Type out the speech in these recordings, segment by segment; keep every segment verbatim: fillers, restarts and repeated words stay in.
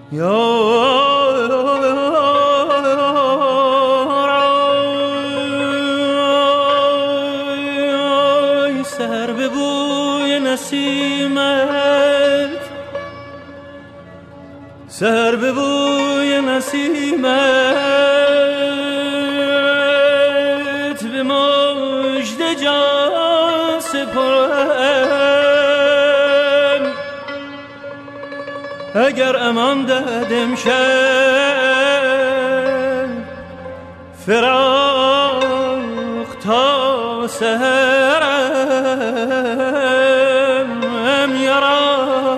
یارای سر به بوی نسیمت، سر به بوی نسیمت، به مژده جان سپرم. اگر امان داد امشب فراق تا سحرم یارا،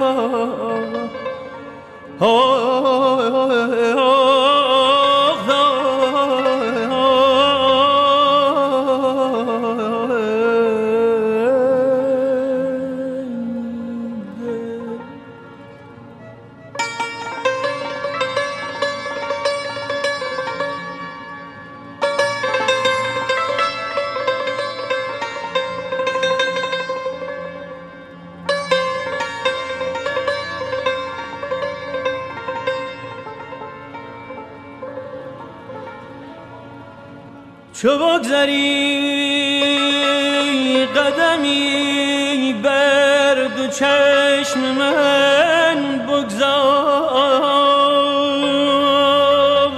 چو بگذری قدمی بر دو چشم من بگذار،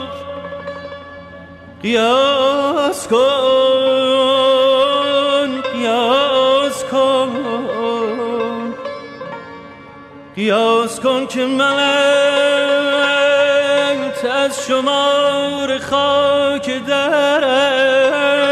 قیاس کن قیاس کن قیاس کن که منت از شمار خاک درم